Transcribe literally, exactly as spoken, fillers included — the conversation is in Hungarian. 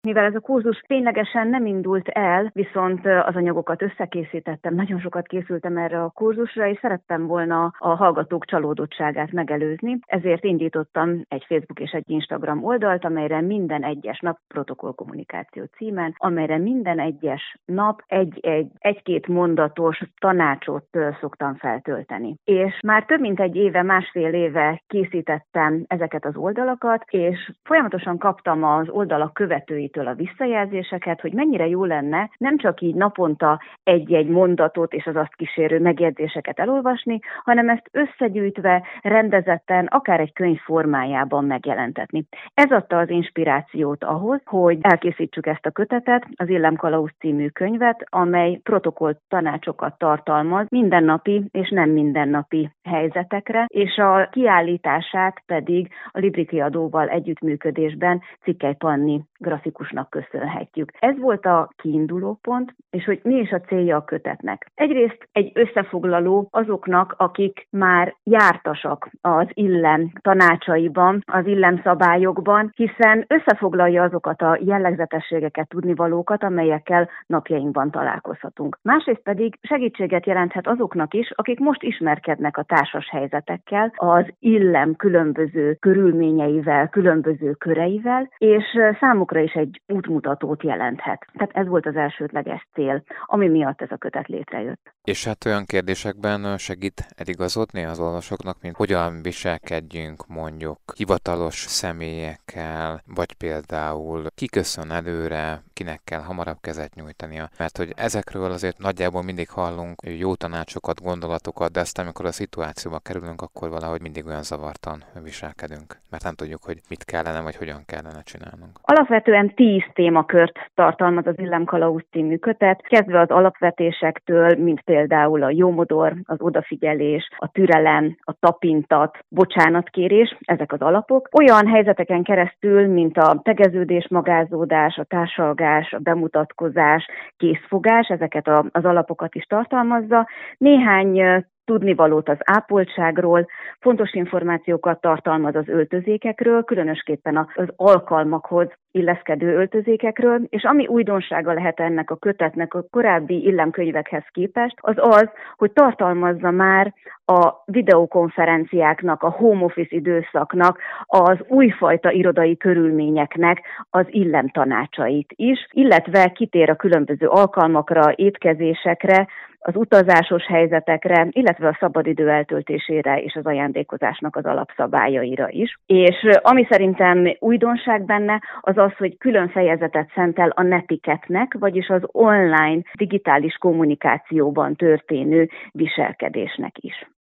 Mivel ez a kurzus ténylegesen nem indult el, viszont az anyagokat összekészítettem, nagyon sokat készültem erre a kurzusra, és szerettem volna a hallgatók csalódottságát megelőzni, ezért indítottam egy Facebook és egy Instagram oldalt, amelyre minden egyes nap protokollkommunikáció címen, amelyre minden egyes nap egy-egy, egy-két mondatos tanácsot szoktam feltölteni. És már több mint egy éve, másfél éve készítettem ezeket az oldalakat, és folyamatosan kaptam az oldalak követőit a visszajelzéseket, hogy mennyire jó lenne nem csak így naponta egy-egy mondatot és az azt kísérő megjegyzéseket elolvasni, hanem ezt összegyűjtve, rendezetten, akár egy könyv formájában megjelentetni. Ez adta az inspirációt ahhoz, hogy elkészítsük ezt a kötetet, az Illemkalauz című könyvet, amely protokoll tanácsokat tartalmaz mindennapi és nem mindennapi helyzetekre, és a kiállítását pedig a Libri kiadóval együttműködésben Cikkely Panni grafikusnak köszönhetjük. Ez volt a kiinduló pont, és hogy mi is a célja a kötetnek. Egyrészt egy összefoglaló azoknak, akik már jártasak az Illem tanácsaiban, az Illem szabályokban, hiszen összefoglalja azokat a jellegzetességeket, tudnivalókat, amelyekkel napjainkban találkozhatunk. Másrészt pedig segítséget jelenthet azoknak is, akik most ismerkednek a társas helyzetekkel, az Illem különböző körülményeivel, különböző köreivel, és számukra is egy útmutatót jelenthet. Tehát ez volt az elsődleges cél, ami miatt ez a kötet létrejött. És hát olyan kérdésekben segít eligazodni az olvasóknak, mint hogyan viselkedjünk mondjuk hivatalos személyekkel, vagy például ki köszön előre, kinek kell hamarabb kezet nyújtania. Mert hogy ezekről azért nagyjából mindig hallunk jó tanácsokat, gondolatokat, de aztán amikor a szituációba kerülünk, akkor valahogy mindig olyan zavartan viselkedünk. Mert nem tudjuk, hogy mit kellene, vagy hogyan kellene csinálnunk. Alapvetően tíz témakört tartalmaz az Illemkalauz című kötet, kezdve az alapvetésektől, mint például a jómodor, az odafigyelés, a türelem, a tapintat, bocsánatkérés, ezek az alapok. Olyan helyzeteken keresztül, mint a tegeződés, magázódás, a társalgás, a bemutatkozás, készfogás, ezeket a, az alapokat is tartalmazza. Néhány tudnivalót az ápoltságról, fontos információkat tartalmaz az öltözékekről, különösképpen az alkalmakhoz illeszkedő öltözékekről, és ami újdonsága lehet ennek a kötetnek a korábbi illemkönyvekhez képest, az az, hogy tartalmazza már a videokonferenciáknak, a home office időszaknak, az újfajta irodai körülményeknek az illemtanácsait is, illetve kitér a különböző alkalmakra, étkezésekre, az utazásos helyzetekre, illetve a szabadidő eltöltésére és az ajándékozásnak az alapszabályaira is. És ami szerintem újdonság benne, az az, hogy külön fejezetet szentel a netiketnek, vagyis az online digitális kommunikációban történő viselkedésnek is.